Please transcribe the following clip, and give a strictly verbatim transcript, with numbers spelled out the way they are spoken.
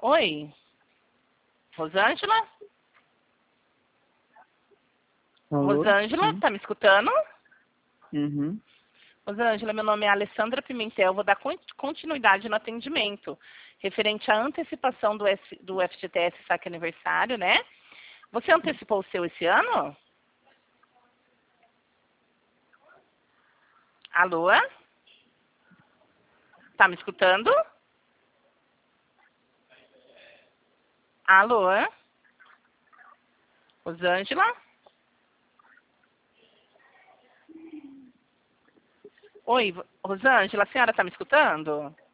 Oi? Rosângela? Alô? Rosângela, Sim. tá me escutando? Uhum. Rosângela, meu nome é Alessandra Pimentel, vou dar con- continuidade no atendimento, referente à antecipação do, F, do F G T S Saque Aniversário, né? Você antecipou o seu esse ano? Alô? Tá me escutando? Alô? Rosângela? Oi, Rosângela, a senhora tá me escutando?